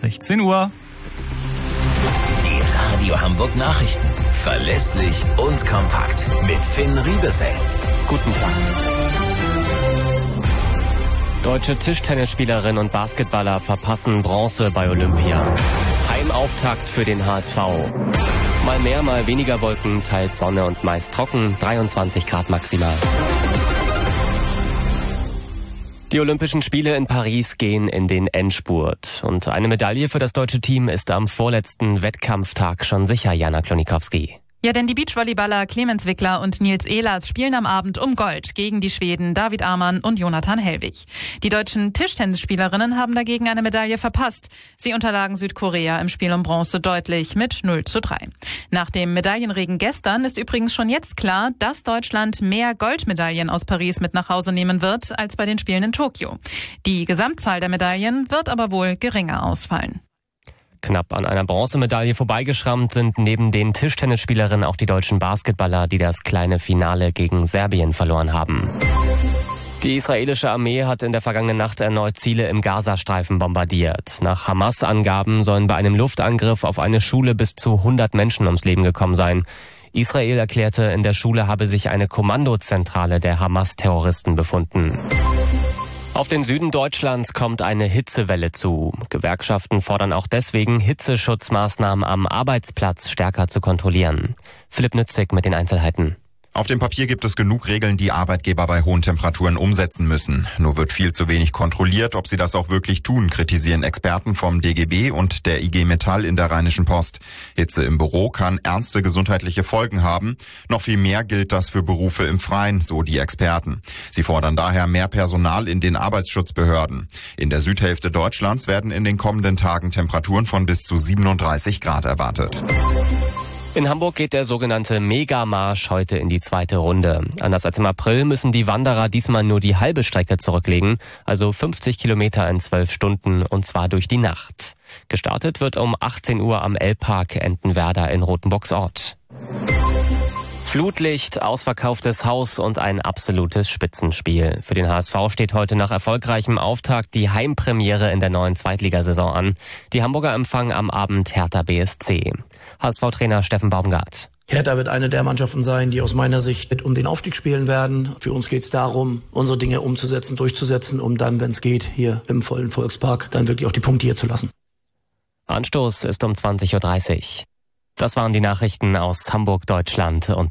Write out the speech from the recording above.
16 Uhr. Die Radio Hamburg Nachrichten. Verlässlich und kompakt. Mit Finn Riebesell. Guten Tag. Deutsche Tischtennisspielerinnen und Basketballer verpassen Bronze bei Olympia. Heimauftakt für den HSV. Mal mehr, mal weniger Wolken, teils Sonne und meist trocken, 23 Grad maximal. Die Olympischen Spiele in Paris gehen in den Endspurt. Und eine Medaille für das deutsche Team ist am vorletzten Wettkampftag schon sicher, Jana Klonikowski. Ja, denn die Beachvolleyballer Clemens Wickler und Nils Ehlers spielen am Abend um Gold gegen die Schweden David Amann und Jonathan Hellwig. Die deutschen Tischtennisspielerinnen haben dagegen eine Medaille verpasst. Sie unterlagen Südkorea im Spiel um Bronze deutlich mit 0:3. Nach dem Medaillenregen gestern ist übrigens schon jetzt klar, dass Deutschland mehr Goldmedaillen aus Paris mit nach Hause nehmen wird als bei den Spielen in Tokio. Die Gesamtzahl der Medaillen wird aber wohl geringer ausfallen. Knapp an einer Bronzemedaille vorbeigeschrammt sind neben den Tischtennisspielerinnen auch die deutschen Basketballer, die das kleine Finale gegen Serbien verloren haben. Die israelische Armee hat in der vergangenen Nacht erneut Ziele im Gazastreifen bombardiert. Nach Hamas-Angaben sollen bei einem Luftangriff auf eine Schule bis zu 100 Menschen ums Leben gekommen sein. Israel erklärte, in der Schule habe sich eine Kommandozentrale der Hamas-Terroristen befunden. Auf den Süden Deutschlands kommt eine Hitzewelle zu. Gewerkschaften fordern auch deswegen, Hitzeschutzmaßnahmen am Arbeitsplatz stärker zu kontrollieren. Philipp Nützig mit den Einzelheiten. Auf dem Papier gibt es genug Regeln, die Arbeitgeber bei hohen Temperaturen umsetzen müssen. Nur wird viel zu wenig kontrolliert, ob sie das auch wirklich tun, kritisieren Experten vom DGB und der IG Metall in der Rheinischen Post. Hitze im Büro kann ernste gesundheitliche Folgen haben. Noch viel mehr gilt das für Berufe im Freien, so die Experten. Sie fordern daher mehr Personal in den Arbeitsschutzbehörden. In der Südhälfte Deutschlands werden in den kommenden Tagen Temperaturen von bis zu 37 Grad erwartet. In Hamburg geht der sogenannte Megamarsch heute in die zweite Runde. Anders als im April müssen die Wanderer diesmal nur die halbe Strecke zurücklegen, also 50 Kilometer in 12 Stunden, und zwar durch die Nacht. Gestartet wird um 18 Uhr am L-Park Entenwerder in Rothenburgsort. Flutlicht, ausverkauftes Haus und ein absolutes Spitzenspiel. Für den HSV steht heute nach erfolgreichem Auftakt die Heimpremiere in der neuen Zweitligasaison an. Die Hamburger empfangen am Abend Hertha BSC. HSV-Trainer Steffen Baumgart. Hertha wird eine der Mannschaften sein, die aus meiner Sicht mit um den Aufstieg spielen werden. Für uns geht es darum, unsere Dinge umzusetzen, durchzusetzen, um dann, wenn es geht, hier im vollen Volkspark dann wirklich auch die Punkte hier zu lassen. Anstoß ist um 20:30 Uhr. Das waren die Nachrichten aus Hamburg, Deutschland und